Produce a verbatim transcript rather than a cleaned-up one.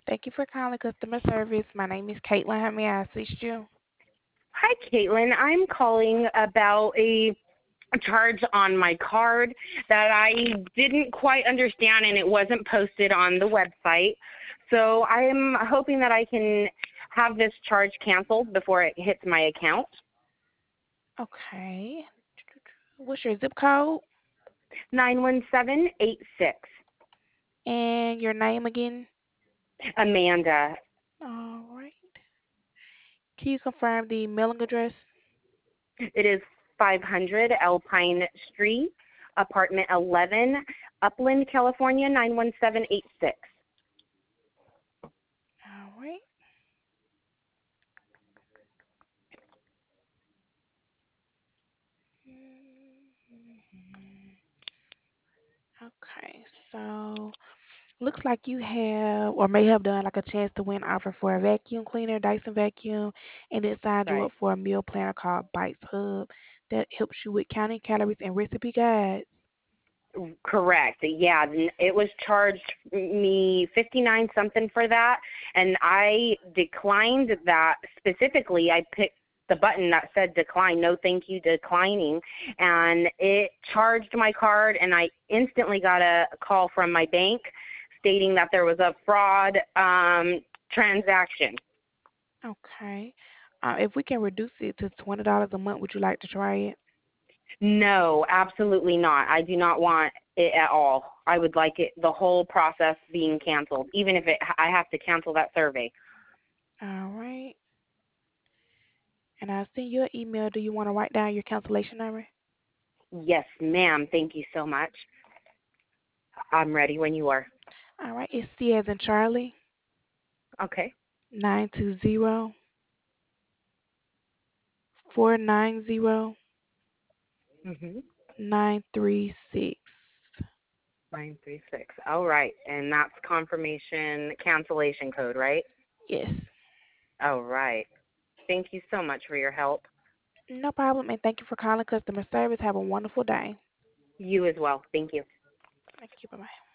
Thank you for calling customer service. My name is Caitlin. How may I assist you? Hi, Caitlin. I'm calling about a charge on my card that I didn't quite understand and it wasn't posted on the website. So I'm hoping that I can have this charge canceled before it hits my account. Okay. What's your zip code nine one seven eight six. and your name again? Amanda. All right. Can you confirm the mailing address? It is five hundred Alpine Street, apartment eleven, Upland, California, nine one seven eight six. All right. Okay. So looks like you have or may have done like a chance to win offer for a vacuum cleaner, Dyson vacuum, and it signed you up Right. for a meal planner called Bites Hub that helps you with counting calories and recipe guides. Correct. Yeah, n- it was charged me fifty-nine something for that, and I declined that specifically. I picked the button that said decline, no thank you, declining, and it charged my card, and I instantly got a call from my bank stating that there was a fraud um, transaction. Okay. Uh, if we can reduce it to twenty dollars a month, would you like to try it? No, absolutely not. I do not want it at all. I would like it the whole process being canceled, even if it I have to cancel that survey. All right. And I'll send you an email. Do you want to write down your cancellation number? Yes, ma'am. Thank you so much. I'm ready when you are. All right. It's C as in Charlie, Okay. nine two zero four nine zero Mhm. nine three six. Nine three six. All right, and that's confirmation cancellation code, right? Yes. All right. Thank you so much for your help. No problem. And thank you for calling customer service. Have a wonderful day. You as well. Thank you. Thank you. Bye bye.